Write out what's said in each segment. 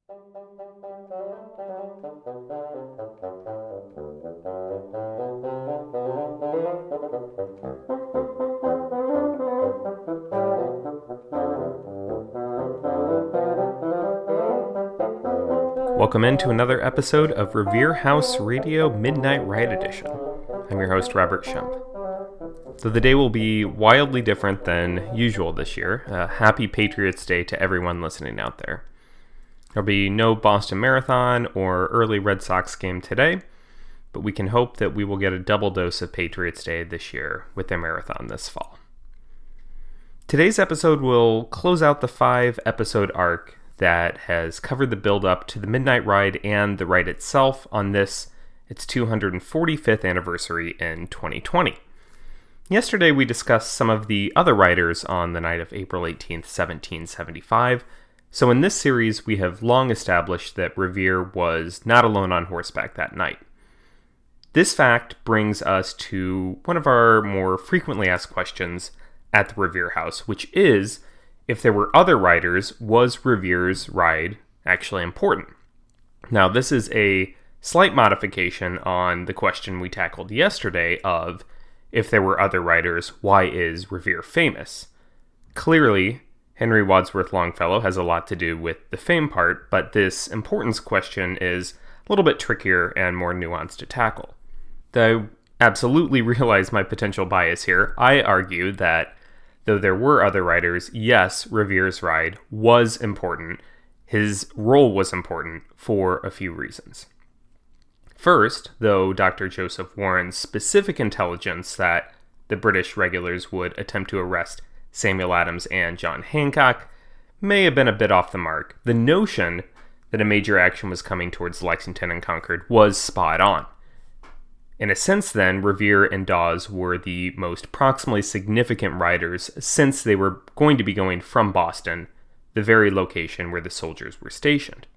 Welcome into another episode of Revere House Radio Midnight Ride Edition. I'm your host, Robert Schemp. So the day will be wildly different than usual this year. Happy Patriots Day to everyone listening out there. There'll be no Boston Marathon or early Red Sox game today, but we can hope that we will get a double dose of Patriots Day this year with their marathon this fall. Today's episode will close out the 5-episode arc that has covered the build-up to the Midnight Ride and the ride itself on its 245th anniversary in 2020. Yesterday we discussed some of the other riders on the night of April 18th, 1775, so in this series we have long established that Revere was not alone on horseback that night. This fact brings us to one of our more frequently asked questions at the Revere House, which is, if there were other riders, was Revere's ride actually important? Now, this is a slight modification on the question we tackled yesterday of, if there were other riders, why is Revere famous? Clearly, Henry Wadsworth Longfellow has a lot to do with the fame part, but this importance question is a little bit trickier and more nuanced to tackle. Though I absolutely realize my potential bias here, I argue that though there were other riders, yes, Revere's ride was important. His role was important for a few reasons. First, though Dr. Joseph Warren's specific intelligence that the British regulars would attempt to arrest Samuel Adams and John Hancock may have been a bit off the mark, the notion that a major action was coming towards Lexington and Concord was spot on. In a sense, then, Revere and Dawes were the most proximally significant riders since they were going to be going from Boston, the very location where the soldiers were stationed.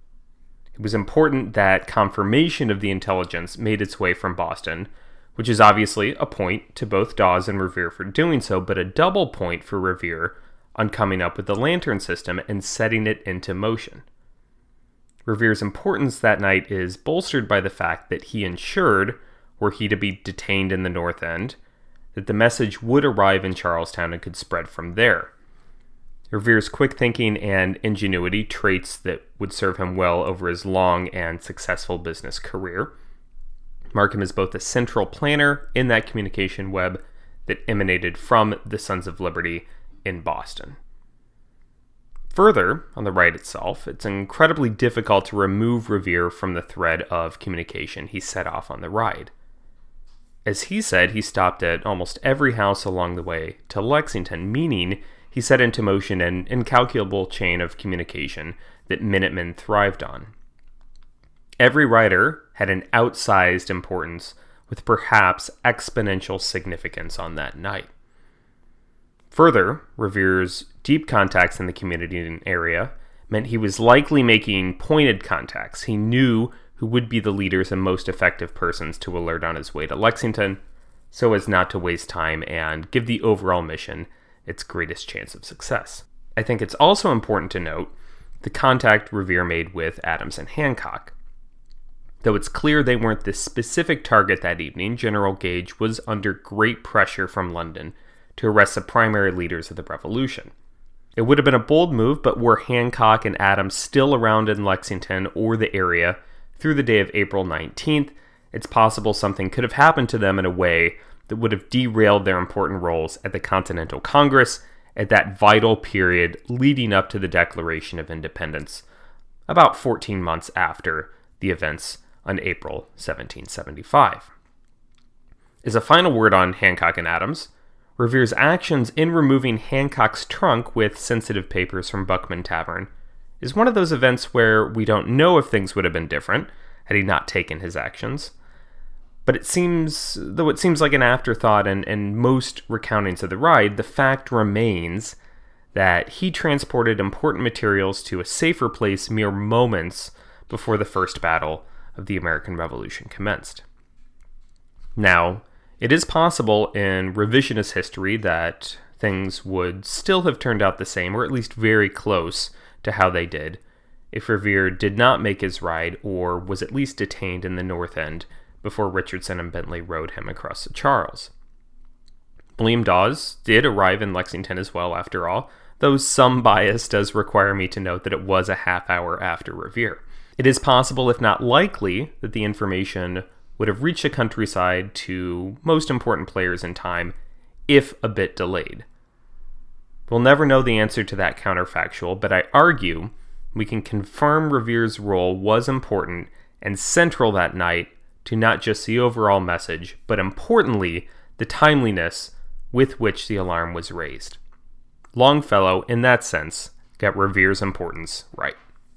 It was important that confirmation of the intelligence made its way from Boston, which is obviously a point to both Dawes and Revere for doing so, but a double point for Revere on coming up with the lantern system and setting it into motion. Revere's importance that night is bolstered by the fact that he ensured, were he to be detained in the North End, that the message would arrive in Charlestown and could spread from there. Revere's quick thinking and ingenuity, traits that would serve him well over his long and successful business career, mark him as both a central planner in that communication web that emanated from the Sons of Liberty in Boston. Further, on the ride itself, it's incredibly difficult to remove Revere from the thread of communication he set off on the ride. As he said, he stopped at almost every house along the way to Lexington, meaning he set into motion an incalculable chain of communication that Minutemen thrived on. Every rider had an outsized importance with perhaps exponential significance on that night. Further, Revere's deep contacts in the community and area meant he was likely making pointed contacts. He knew who would be the leaders and most effective persons to alert on his way to Lexington, so as not to waste time and give the overall mission its greatest chance of success. I think it's also important to note the contact Revere made with Adams and Hancock. Though it's clear they weren't the specific target that evening, General Gage was under great pressure from London to arrest the primary leaders of the Revolution. It would have been a bold move, but were Hancock and Adams still around in Lexington or the area through the day of April 19th, it's possible something could have happened to them in a way that would have derailed their important roles at the Continental Congress at that vital period leading up to the Declaration of Independence, about 14 months after the events on April 1775. As a final word on Hancock and Adams, Revere's actions in removing Hancock's trunk with sensitive papers from Buckman Tavern is one of those events where we don't know if things would have been different had he not taken his actions. But it seems like an afterthought in most recountings of the ride, the fact remains that he transported important materials to a safer place mere moments before the first battle of the American Revolution commenced. Now, it is possible in revisionist history that things would still have turned out the same, or at least very close to how they did, if Revere did not make his ride or was at least detained in the North End before Richardson and Bentley rowed him across the Charles. William Dawes did arrive in Lexington as well, after all, though some bias does require me to note that it was a half hour after Revere. It is possible, if not likely, that the information would have reached the countryside to most important players in time, if a bit delayed. We'll never know the answer to that counterfactual, but I argue we can confirm Revere's role was important and central that night to not just the overall message, but importantly, the timeliness with which the alarm was raised. Longfellow, in that sense, got Revere's importance right.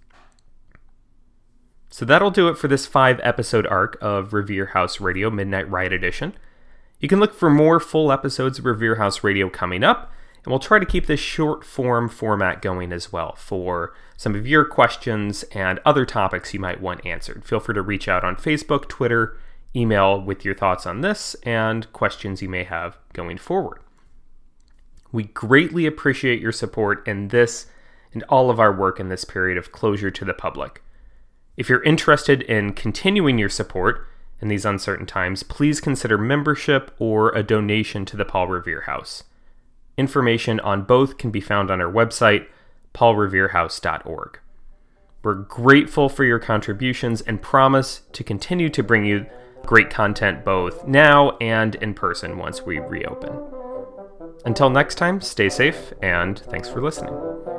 So that'll do it for this 5-episode arc of Revere House Radio Midnight Riot Edition. You can look for more full episodes of Revere House Radio coming up, and we'll try to keep this short-form format going as well for some of your questions and other topics you might want answered. Feel free to reach out on Facebook, Twitter, email with your thoughts on this and questions you may have going forward. We greatly appreciate your support in this and all of our work in this period of closure to the public. If you're interested in continuing your support in these uncertain times, please consider membership or a donation to the Paul Revere House. Information on both can be found on our website, paulreverehouse.org. We're grateful for your contributions and promise to continue to bring you great content both now and in person once we reopen. Until next time, stay safe and thanks for listening.